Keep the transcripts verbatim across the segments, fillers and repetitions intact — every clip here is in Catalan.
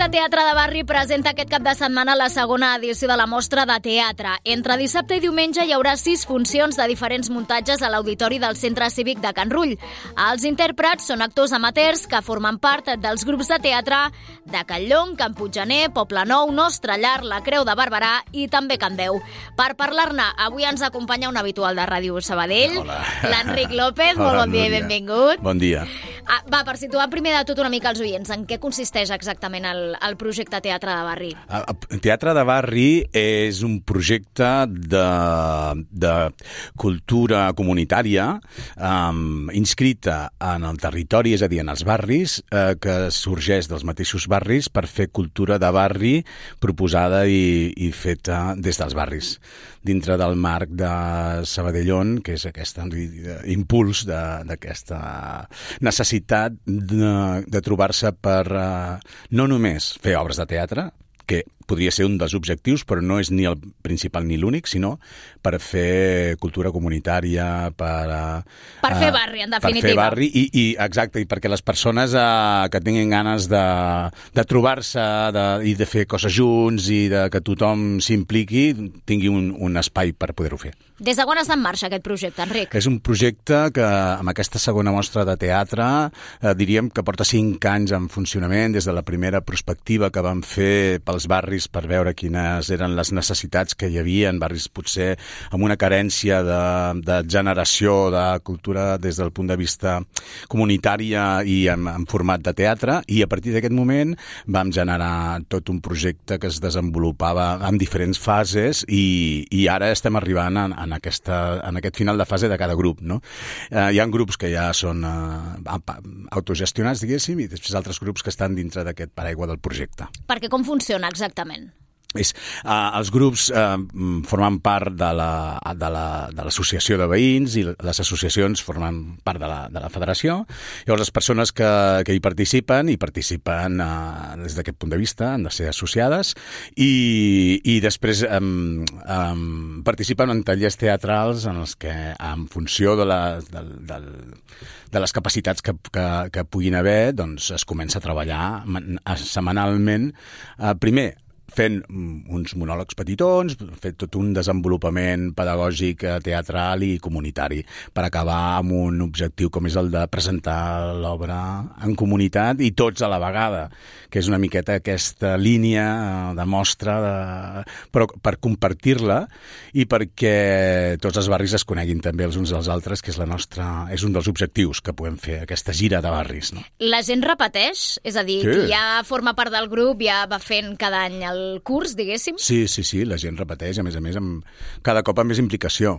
de Teatre de Barri presenta aquest cap de setmana la segona edició de la Mostra de Teatre. Entre dissabte i diumenge hi haurà sis funcions de diferents muntatges a l'Auditori del Centre Cívic de Can Rull. Els intèrprets són actors amateurs que formen part dels grups de teatre de Catlllong, Can Puiggener, Poblenou, Nostre Llar, la Creu de Barberà i també Can Deu. Per parlar-ne, avui ens acompanya un habitual de Ràdio Sabadell, l'Enric López. Hola, molt bon dia i benvingut. Bon dia. Ah, va, per situar primer de tot una mica els oients, en què consisteix exactament el, el projecte Teatre de Barri? Teatre de Barri és un projecte de, de cultura comunitària um, inscrita en el territori, és a dir, en els barris, eh, que sorgeix dels mateixos barris per fer cultura de barri proposada i, i feta des dels barris, dintre del marc de Sabadellon, que és aquest impuls d'aquesta necessitat de, de trobar-se per uh, no només fer obres de teatre, que podria ser un dels objectius, però no és ni el principal ni l'únic, sinó per fer cultura comunitària, per... Uh, per fer barri, en definitiva. Per fer barri, i, i exacte, i perquè les persones uh, que tinguin ganes de, de trobar-se de, i de fer coses junts i de que tothom s'impliqui, tingui un, un espai per poder-ho fer. Des de quan està en marxa aquest projecte, Enric? És un projecte que, amb aquesta segona mostra de teatre, eh, diríem que porta cinc anys en funcionament, des de la primera prospectiva que vam fer pels barris per veure quines eren les necessitats que hi havia en barris potser amb una carència de, de generació de cultura des del punt de vista comunitària i en, en format de teatre, i a partir d'aquest moment vam generar tot un projecte que es desenvolupava en diferents fases i, i ara estem arribant en, en, aquesta, en aquest final de fase de cada grup, no? Eh, hi ha grups que ja són eh, autogestionats, diguéssim, i després altres grups que estan dintre d'aquest paraigua del projecte. Perquè com funciona exactament? És, uh, els grups uh, formen part de la, de la, de l'associació de veïns i les associacions formen part de la, de la federació. Llavors les persones que, que hi participen, hi participen uh, des d'aquest punt de vista, han de ser associades, i, i després um, um, participen en tallers teatrals en els que, en funció de, la, de, de, de les capacitats que, que, que puguin haver, doncs es comença a treballar setmanalment. Uh, primer, fent uns monòlegs petitons, fent tot un desenvolupament pedagògic, teatral i comunitari, per acabar amb un objectiu com és el de presentar l'obra en comunitat i tots a la vegada, que és una miqueta aquesta línia de mostra, de... però per compartir-la i perquè tots els barris es coneguin també els uns dels altres, que és la nostra, és un dels objectius que podem fer, aquesta gira de barris, no? La gent repeteix? És a dir, sí. Qui ja forma part del grup ja va fent cada any el curs, diguéssim? Sí, sí, sí, la gent repeteix, a més a més, amb, cada cop amb més implicació,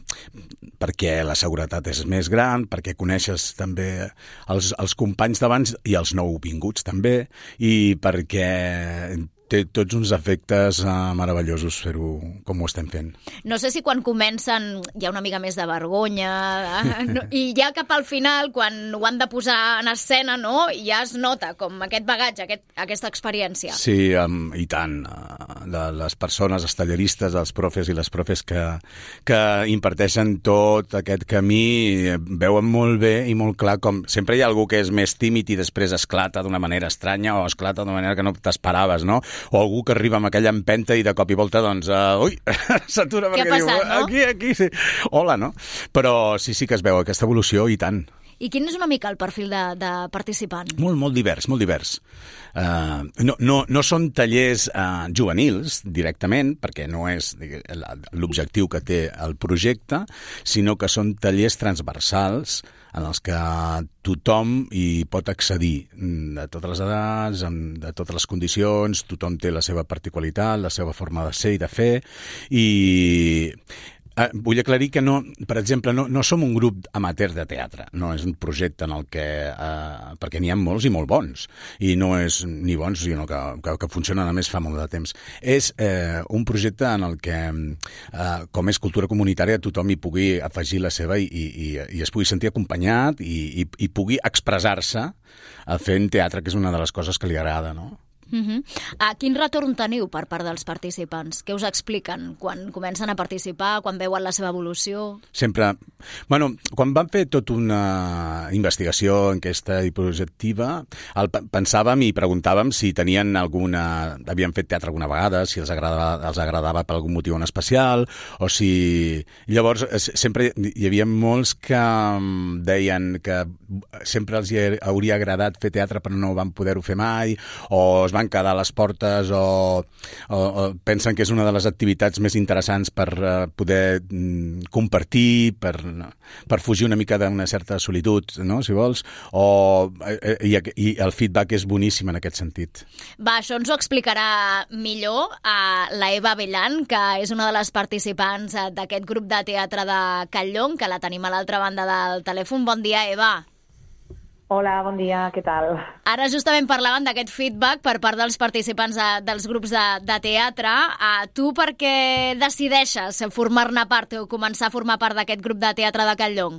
perquè la seguretat és més gran, perquè coneixes també els, els companys d'abans i els nouvinguts també, i perquè té tots uns efectes uh, meravellosos fer-ho com ho estem fent. No sé si quan comencen hi ha una mica més de vergonya, eh? no, i ja cap al final, quan ho han de posar en escena, no? Ja es nota com aquest bagatge, aquest, aquesta experiència. Sí, um, i tant. Uh, de les persones, els talleristes, els profes i les profes que, que imparteixen tot aquest camí, veuen molt bé i molt clar com sempre hi ha algú que és més tímid i després esclata d'una manera estranya o esclata d'una manera que no t'esperaves, no? O algú que arriba amb aquella empenta i de cop i volta, doncs, uh, ui, s'atura perquè passat, diu, no? aquí, aquí, sí. Hola, no? Però sí, sí que es veu aquesta evolució i tant. I quin és una mica el perfil de, de participant? Molt, molt divers, molt divers. Uh, no, no, no són tallers uh, juvenils directament, perquè no és l'objectiu que té el projecte, sinó que són tallers transversals en els que tothom hi pot accedir, de totes les edats, de totes les condicions, tothom té la seva particularitat, la seva forma de ser i de fer, i Eh, vull aclarir que, no, per exemple, no, no som un grup amateur de teatre. No és un projecte en el que... Eh, perquè n'hi ha molts i molt bons. I no és ni bons, sinó que, que, que funcionen a més fa molt de temps. És eh, un projecte en el que, eh, com és cultura comunitària, tothom hi pugui afegir la seva i, i, i es pugui sentir acompanyat i, i, i pugui expressar-se fent teatre, que és una de les coses que li agrada, no? Uh-huh. Uh, quin retorn teniu per part dels participants? Què us expliquen quan comencen a participar, quan veuen la seva evolució? Sempre... Bueno, quan vam fer tota una investigació, enquesta i projectiva, el, pensàvem i preguntàvem si tenien alguna... havien fet teatre alguna vegada, si els agradava, els agradava per algun motiu en especial, o si... Llavors, sempre hi havia molts que deien que sempre els hauria agradat fer teatre però no van poder-ho fer mai, o es van quedar a les portes o, o, o pensen que és una de les activitats més interessants per uh, poder mm, compartir, per, per fugir una mica d'una certa solitud, no?, si vols, o, i, i el feedback és boníssim en aquest sentit. Va, això ens ho explicarà millor a la Eva Bellan, que és una de les participants d'aquest grup de teatre de Catlllong, que la tenim a l'altra banda del telèfon. Bon dia, Eva. Hola, bon dia, què tal? Ara justament parlaven d'aquest feedback per part dels participants de, dels grups de, de teatre. Uh, tu per què decideixes formar-ne part o començar a formar part d'aquest grup de teatre de Catlllong?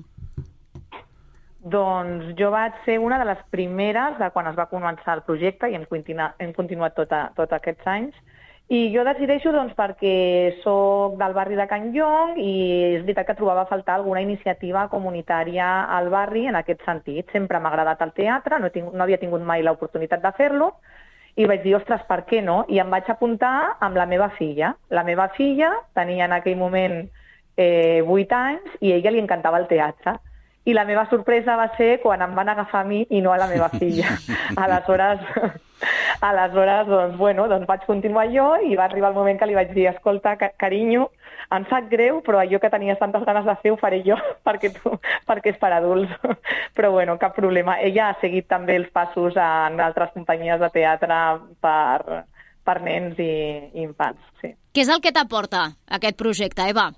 Doncs jo vaig ser una de les primeres de quan es va començar el projecte i hem continuat, hem continuat tota, tots aquests anys. I jo decideixo doncs, perquè soc del barri de Catlllong i és veritat que trobava a faltar alguna iniciativa comunitària al barri en aquest sentit. Sempre m'ha agradat el teatre, no, he tingut, no havia tingut mai l'oportunitat de fer-lo i vaig dir, ostres, per què no? I em vaig apuntar amb la meva filla. La meva filla tenia en aquell moment eh, vuit anys i a ella li encantava el teatre. I la meva sorpresa va ser quan em van agafar a mi i no a la meva filla. Aleshores, aleshores doncs, bueno, doncs vaig continuar jo i va arribar el moment que li vaig dir, escolta, carinyo, em sap greu, però allò que tenies tantes ganes de fer ho faré jo perquè, tu, perquè és per adults. Però bueno, cap problema. Ella ha seguit també els passos en altres companyies de teatre per, per nens i, i infants. Sí. Què és el que t'aporta aquest projecte, Eva?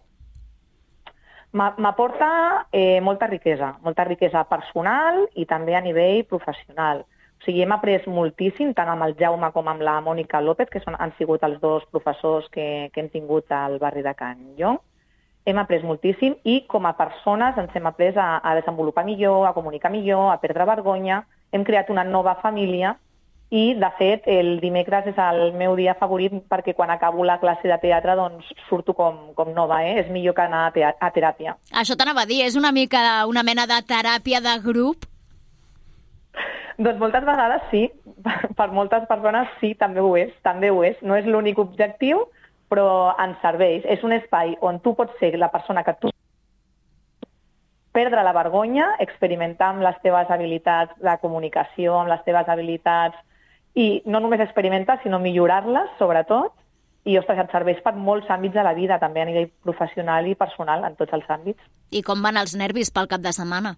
M'aporta eh, molta riquesa, molta riquesa personal i també a nivell professional. O sigui, hem après moltíssim, tant amb el Jaume com amb la Mònica López, que són, han sigut els dos professors que, que hem tingut al barri de Catlllong. Hem après moltíssim i com a persones ens hem après a, a desenvolupar millor, a comunicar millor, a perdre vergonya. Hem creat una nova família i, de fet, el dimecres és el meu dia favorit perquè quan acabo la classe de teatre doncs surto com, com nova, eh? És millor que anar a, a teràpia. Això t'anava a dir, és una mica una mena de teràpia de grup? Doncs moltes vegades sí, per moltes persones sí, també ho és, també ho és. No és l'únic objectiu, però ens serveix. És un espai on tu pots ser la persona que tu perdre la vergonya, experimentar amb les teves habilitats de comunicació, amb les teves habilitats, i no només experimentar, sinó millorar-les, sobretot, i, ostres, et serveix per molts àmbits de la vida, també a nivell professional i personal, en tots els àmbits. I com van els nervis pel cap de setmana?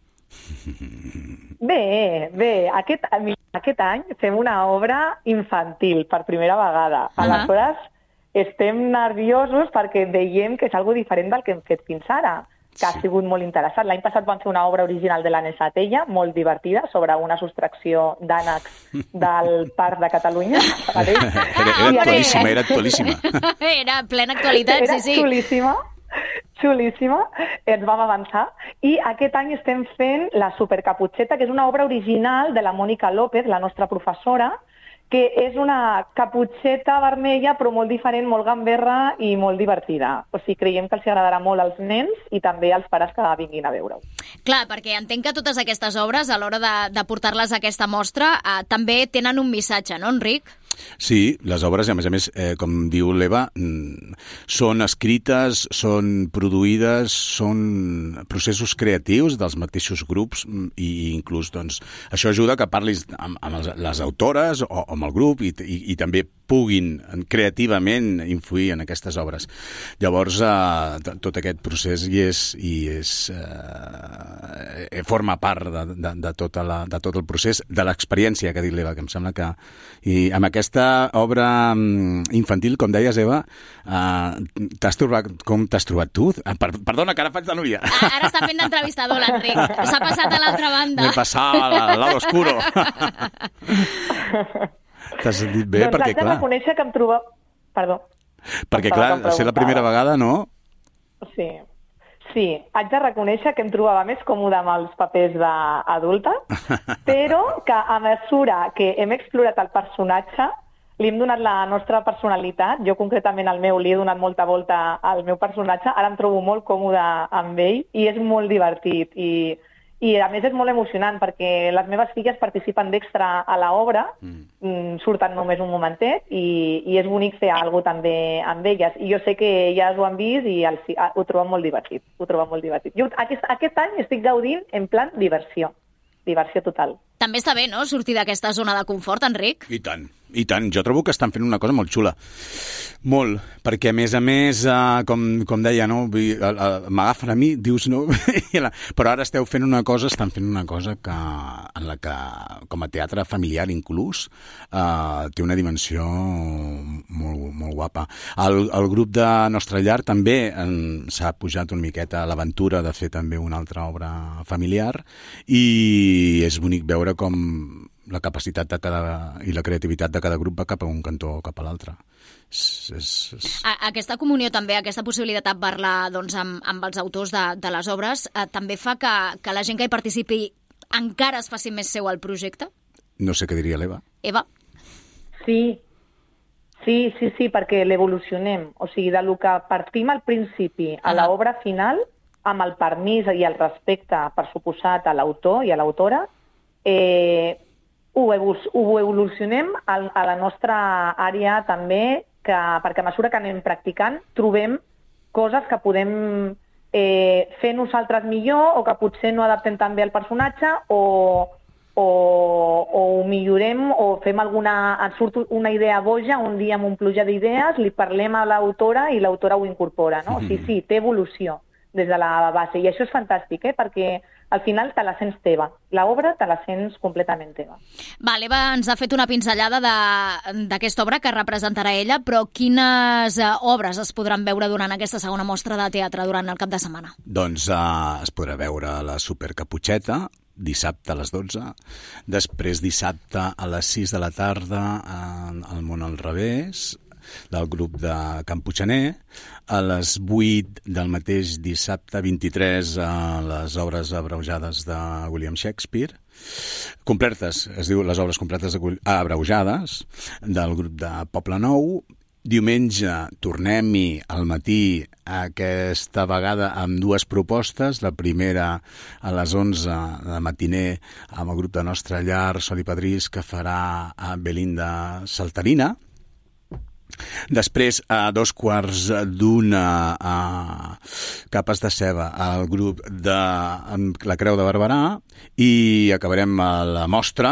Bé, bé, aquest, aquest any fem una obra infantil per primera vegada. Uh-huh. Aleshores, estem nerviosos perquè veiem que és algo diferent del que hem fet fins ara, que sí. Ha sigut molt interessant. L'any passat vam fer una obra original de la Nesatella, molt divertida, sobre una sostracció d'ànecs del Parc de Catalunya. Era, era actualíssima, era actualíssima. Era plena actualitat, era sí, sí. Era xulíssima, xulíssima, ens vam avançar. I aquest any estem fent la Supercaputxeta, que és una obra original de la Mònica López, la nostra professora, que és una caputxeta vermella però molt diferent, molt gamberra i molt divertida. O sigui, creiem que els agradarà molt als nens i també als pares que vinguin a veure-ho. Clar, perquè entenc que totes aquestes obres, a l'hora de, de portar-les a aquesta mostra, eh, també tenen un missatge, no, Enric? Sí, les obres, a més a més, eh, com diu l'Eva, són escrites, són produïdes, són processos creatius dels mateixos grups i inclús, doncs, això ajuda que parlis amb, amb les, les autores o amb el grup i, i, i també puguin creativament influir en aquestes obres. Llavors, eh, tot aquest procés hi és, i és, eh, forma part de, de, de, tota la, de tot el procés, de l'experiència que ha dit l'Eva, que em sembla que... I amb aquesta obra infantil, com deies, Eva, eh, t'has trobat, com t'has trobat tu? Per, perdona, que ara faig de Núria. Ah, ara està fent d'entrevistador, l'Enric. S'ha passat a l'altra banda. M'he passat al lado oscuro. T'has sentit bé? Doncs perquè, haig de clar... reconèixer que em trobo... Perdó. Perquè, clar, ser la primera vegada, no? Sí. Sí, haig de reconèixer que em trobava més còmode amb els papers d'adulta, però que a mesura que hem explorat el personatge li hem donat la nostra personalitat. Jo concretament al meu li he donat molta volta al meu personatge. Ara em trobo molt còmode amb ell i és molt divertit. I, i a més és molt emocionant perquè les meves filles participen d'extra a l'obra, mm. surten només un momentet i, i és bonic fer alguna cosa també amb elles. I jo sé que elles ho han vist i el, ho troben molt divertit. Ho troben molt divertit. Jo aquest, aquest any estic gaudint en plan diversió. Diversió total. També està bé, no?, sortir d'aquesta zona de confort, Enric? I tant, i tant. Jo trobo que estan fent una cosa molt xula. Molt, perquè a més a més, uh, com, com deia, no? M'agafen a mi, dius no, però ara esteu fent una cosa, estan fent una cosa que, en la que, com a teatre familiar inclús, uh, té una dimensió molt, molt guapa. El, el grup de Nostra Llar també s'ha pujat una miqueta a l'aventura de fer també una altra obra familiar i és bonic veure com la capacitat de cada, i la creativitat de cada grup va cap a un cantó o cap a l'altre. És, és, és... Aquesta comunió també, aquesta possibilitat de parlar doncs, amb, amb els autors de, de les obres, eh, també fa que, que la gent que hi participi encara es faci més seu el projecte? No sé què diria l'Eva. Eva? Sí, sí, sí, sí, perquè l'evolucionem. O sigui, de lo que partim al principi a ah. l'obra final, amb el permís i el respecte, per suposat, a l'autor i a l'autora, eh, ho, ho evolucionem a, a la nostra àrea també, que, perquè a mesura que anem practicant trobem coses que podem eh, fer nosaltres millor o que potser no adaptem tan bé al personatge o, o, o ho millorem o fem alguna... Et surt una idea boja un dia amb un pluja d'idees, li parlem a l'autora i l'autora ho incorpora, no? Mm-hmm. Sí, sí, té evolució des de la base. I això és fantàstic, eh? Perquè al final te la sents teva. L'obra te la sents completament teva. Va, l'Eva ens ha fet una pinzellada d'aquesta obra que representarà ella, però quines uh, obres es podran veure durant aquesta segona mostra de teatre durant el cap de setmana? Doncs uh, es podrà veure la Supercaputxeta, dissabte a les dotze, després dissabte a les sis de la tarda uh, al Món al Revés, del grup de Can Puiggener, a les vuit del mateix dissabte vint-i-tres a les obres abreujades de William Shakespeare, completes, es diu les obres completes de, ah, abreujades, del grup de Poble Nou. Diumenge tornem-hi al matí, aquesta vegada amb dues propostes. La primera a les onze de matiner amb el grup de Nostra Llar, Sol i Padrís, que farà a Belinda Saltarina. Després, a dos quarts d'una, a Capes de Ceba, al grup de La Creu de Barberà, i acabarem a la mostra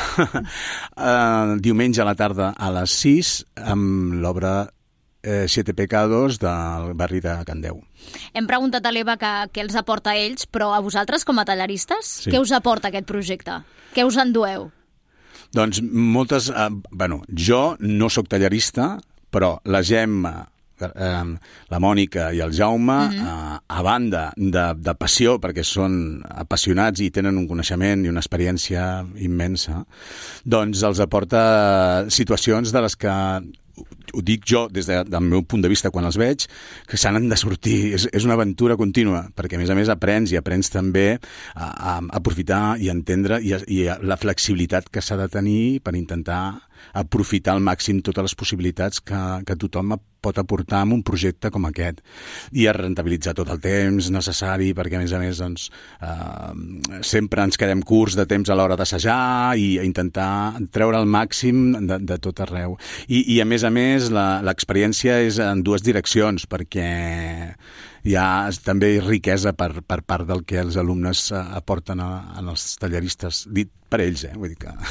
diumenge a la tarda a les sis amb l'obra eh, Siete Pecados del barri de Candeu. Hem preguntat a l'Eva que, què els aporta a ells, però a vosaltres com a tallaristes, sí. Què us aporta aquest projecte? Què us endueu? Doncs moltes... Eh, bueno, jo no sóc tallarista, però la Gemma, eh, la Mònica i el Jaume, mm-hmm. eh, a banda de, de passió, perquè són apassionats i tenen un coneixement i una experiència immensa, doncs els aporta situacions de les que, ho dic jo des de, del meu punt de vista quan els veig, que s'han de sortir. És, és una aventura contínua, perquè a més a més aprens i aprens també a, a, a aprofitar i entendre i, a, i a la flexibilitat que s'ha de tenir per intentar aprofitar al màxim totes les possibilitats que, que tothom pot aportar en un projecte com aquest i a rentabilitzar tot el temps necessari, perquè a més a més doncs, eh, sempre ens quedem curts de temps a l'hora d'assajar i a intentar treure el màxim de, de tot arreu. I, i a més a més l'experiència és en dues direccions, perquè hi ha també riquesa per, per part del que els alumnes aporten a, a els tallaristes, dit per ells, eh? Vull dir que...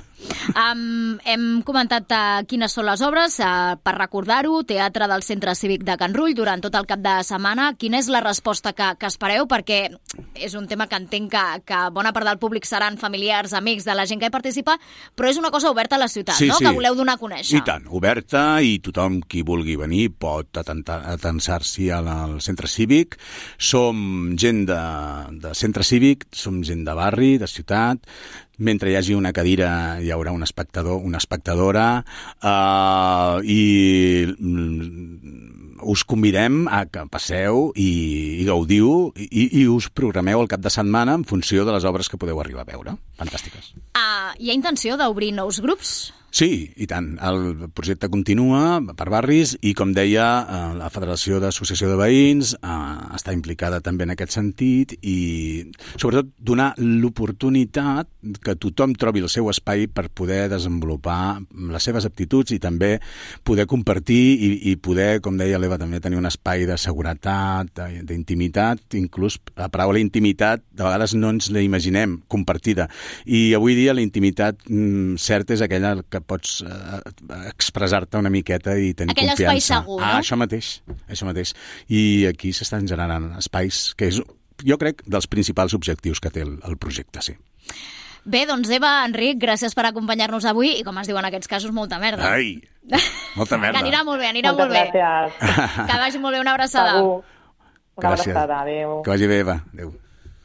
um, hem comentat uh, quines són les obres, uh, per recordar-ho, Teatre del Centre Cívic de Can Rull durant tot el cap de setmana. Quina és la resposta que, que espereu? Perquè és un tema que entenc que, que bona part del públic seran familiars, amics de la gent que hi participa, però és una cosa oberta a la ciutat, sí, no? Sí. Que voleu donar a conèixer. I tant, oberta, i tothom qui vulgui venir pot atensar-s'hi al centre cívic. Som gent de, de centre cívic, som gent de barri, de ciutat. Mentre hi hagi una cadira hi haurà un espectador, una espectadora, uh, i us convidem a que passeu i, i gaudiu i, i us programeu el cap de setmana en funció de les obres que podeu arribar a veure. Fantàstiques. Uh, hi ha intenció d'obrir nous grups? Sí, i tant. El projecte continua per barris i, com deia, la Federació d'Associació de Veïns eh, està implicada també en aquest sentit i, sobretot, donar l'oportunitat que tothom trobi el seu espai per poder desenvolupar les seves aptituds i també poder compartir i, i poder, com deia l'Eva, també tenir un espai de seguretat, d'intimitat, inclús la paraula intimitat de vegades no ens la imaginem compartida. I avui dia la intimitat mm, certa és aquella que pots eh, expressar-te una miqueta i tenir aquell confiança. Aquell espai segur, ah, no? Això mateix, això mateix. I aquí s'estan generant espais que és, jo crec, dels principals objectius que té el, el projecte, sí. Bé, doncs Eva, Enric, gràcies per acompanyar-nos avui i, com es diu en aquests casos, molta merda. Ai, molta merda. Que anirà molt bé, anirà Moltes molt bé. gràcies. Que vagi molt bé, una abraçada. Segur. Una Gràcies. abraçada, adéu. Que vagi bé, Eva. Adéu.